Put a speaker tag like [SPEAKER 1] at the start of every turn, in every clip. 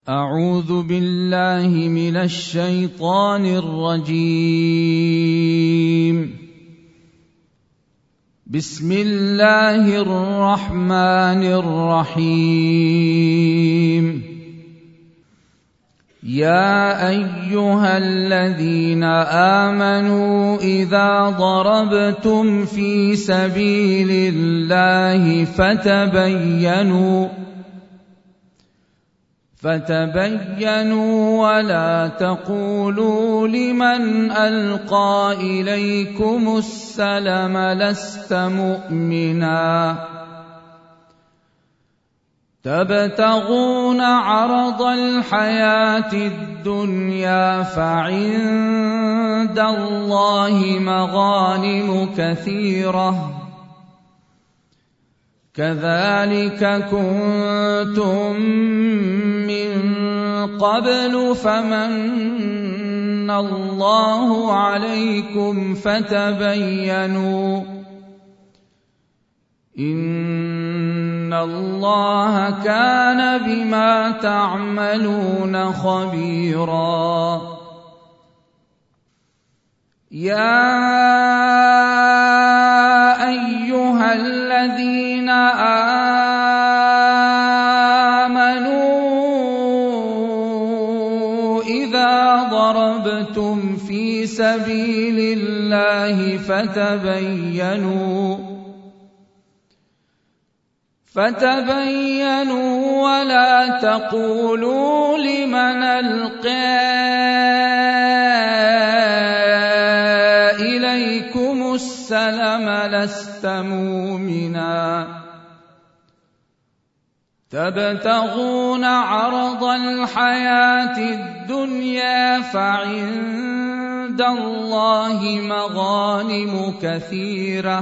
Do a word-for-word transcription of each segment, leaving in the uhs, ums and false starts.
[SPEAKER 1] أعوذ بالله من الشيطان الرجيم. بسم الله الرحمن الرحيم. يا أيها الذين آمنوا إذا ضربتم في سبيل الله فتبينوا فتبينوا ولا تقولوا لمن ألقى إليكم السلم لست مؤمنا تبتغون عرض الحياة الدنيا فعند الله مغانم كثيرة كذلك كنتم من قبل فمن الله عليكم فتبينوا إن الله كان بما تعملون خبيرا. يا أيها الذين آمنوا إذا ضربتم في سبيل الله فتبينوا فتبينوا ولا تقولوا لمن ألقى إليكم السلم لست مؤمنا تبتغون عرض الحياة الدنيا فعند الله مغانم كثيرة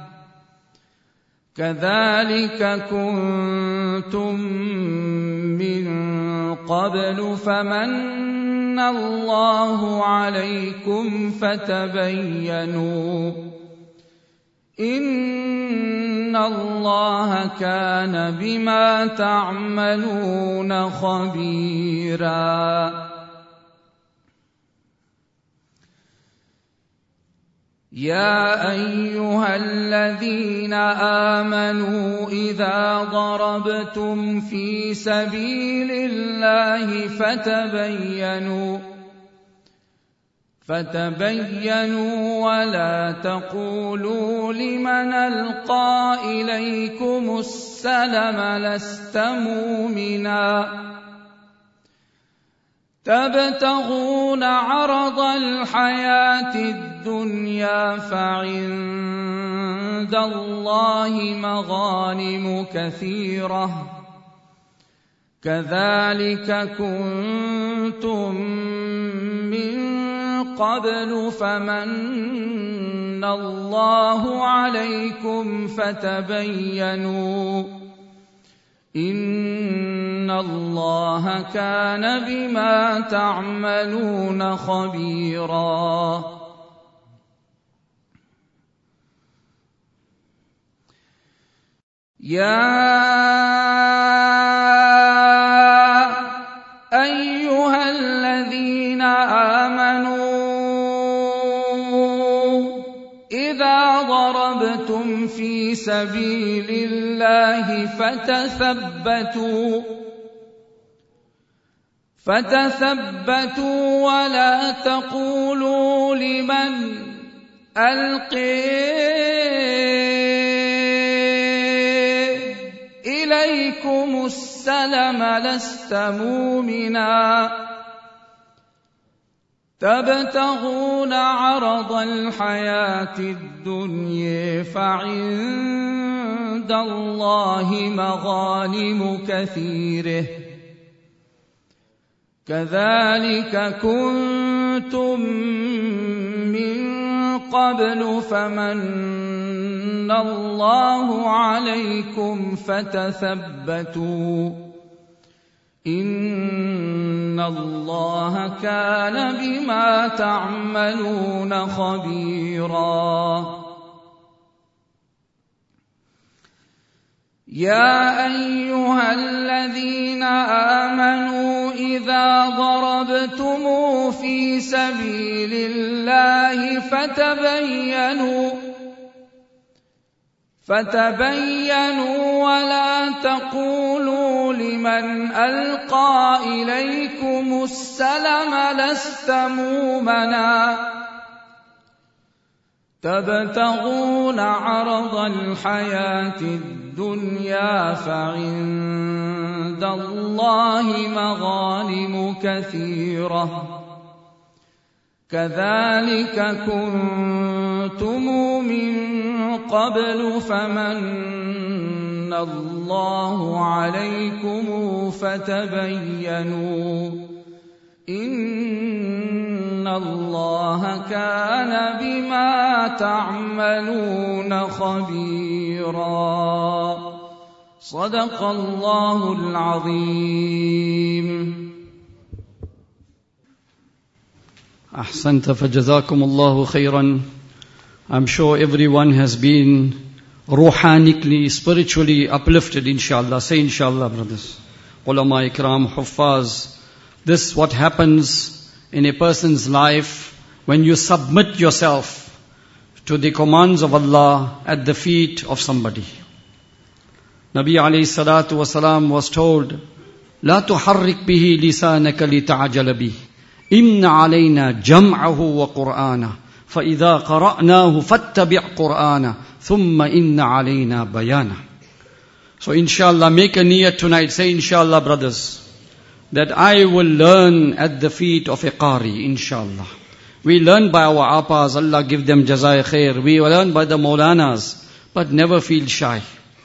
[SPEAKER 1] كذلك كنتم من قبل فمن الله عليكم فتبينوا إن الله كان بما تعملون خبيرا. يا أيها الذين آمنوا إذا ضربتم في سبيل الله فتبينوا فتبينوا ولا تقولوا لمن ألقى إليكم السلم لست مؤمنا تبتغون عرض الحياة الدنيا فعند الله مغانم كثيرة كذلك كنتم من قبل فمن الله عليكم فتبينوا إن الله كان بما تعملون خبيرا. يا أيها الذين آمنوا إذا ضربتم في سبيل الله فتثبتوا فتثبتوا ولا تقولوا لمن ألقي إليكم السلم لست مؤمنا تبتغون عرض الحياة الدنيا فعند الله مغانم كثيرة كذلك كنتم من قبل فمن الله عليكم فتثبتوا إن الله كان بما تعملون خبيرا. يا أيها الذين آمنوا ضربتم في سبيل الله فتبينوا فتبينوا ولا تقولوا لمن ألقى إليكم السلم لست مؤمنا تبتغون عرض الحياة الدنيا فعند الله مغانم كثيرة كذلك كنتم من قبل فمن الله عليكم فتبينوا إن الله كان بما تعملون خبيرا صدق الله العظيم.
[SPEAKER 2] أحسنت فجزاكم الله خيرا. I'm sure everyone has been ruhanically, spiritually uplifted, inshallah. Say inshallah, brothers. Ulama ikram, huffaz. This what happens in a person's life when you submit yourself to the commands of Allah at the feet of somebody. Nabi alayhi salatu wasalam was told, لا تحرك به لسانك لتعجل به إن علينا جمعه وقرآنه فإذا قرأناه فاتبع قرآنه ثم إن علينا بيانه. So inshallah, make a niyat tonight. Say inshallah, brothers, that I will learn at the feet of a qari, inshallah. We learn by our appas, Allah give them jazai khair. We learn by the maulanas, but never feel shy.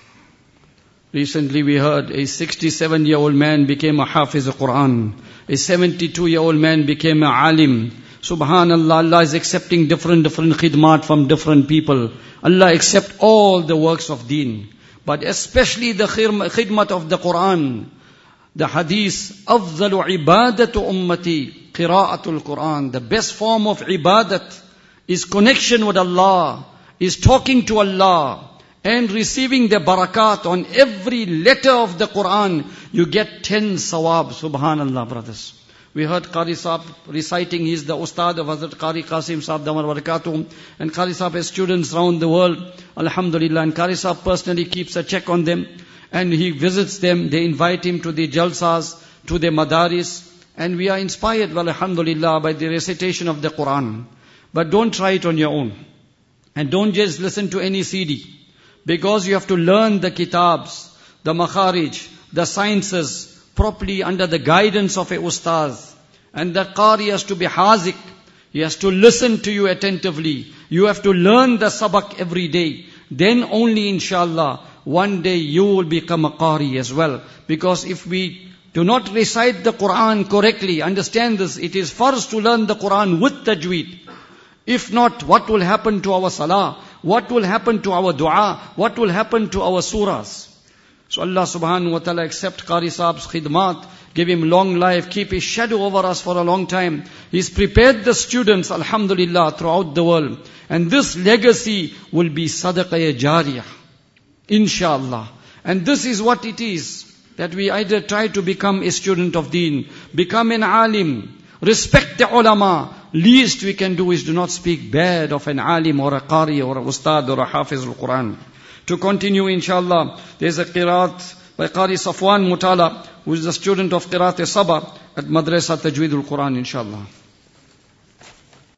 [SPEAKER 2] Recently we heard a sixty-seven-year-old man became a hafiz of Quran. A seventy-two-year-old man became a alim. Subhanallah, Allah is accepting different, different khidmat from different people. Allah accept all the works of deen. But especially the khidmat of the Quran. The hadith, أفضل عبادة أمتي قراءة القرآن. The best form of ibadat is connection with Allah, is talking to Allah, and receiving the barakat on every letter of the Quran. You get ten sawab, subhanallah, brothers. We heard Qari Sahib reciting, he is the Ustad of Hazrat Qari Qasim Sahib Damar Barakatuh. And Qari Sahib has students around the world, alhamdulillah. And Qari Sahib personally keeps a check on them. And he visits them, they invite him to the jalsas, to the madaris. And we are inspired, well, alhamdulillah, by the recitation of the Quran. But don't try it on your own. And don't just listen to any C D. Because you have to learn the kitabs, the makharij, the sciences, properly under the guidance of a ustaz. And the qari has to be hazik. He has to listen to you attentively. You have to learn the sabak every day. Then only, inshallah, one day you will become a qari as well. Because if we do not recite the Quran correctly, understand this, it is first to learn the Quran with tajweed. If not, what will happen to our salah? What will happen to our dua? What will happen to our surahs? So Allah subhanahu wa ta'ala accept Qari Sahib's khidmat, give him long life, keep his shadow over us for a long time. He's prepared the students, alhamdulillah, throughout the world. And this legacy will be sadaqah jariyah, inshallah. And this is what it is, that we either try to become a student of deen, become an alim, respect the ulama. Least we can do is do not speak bad of an alim or a qari or a ustad or a hafiz al-Quran. To continue, inshallah, there is a qiraat by Qari Safwan Mutala, who is the student of Qiraat Sabah at Madrasa Tajweed al-Quran, inshallah.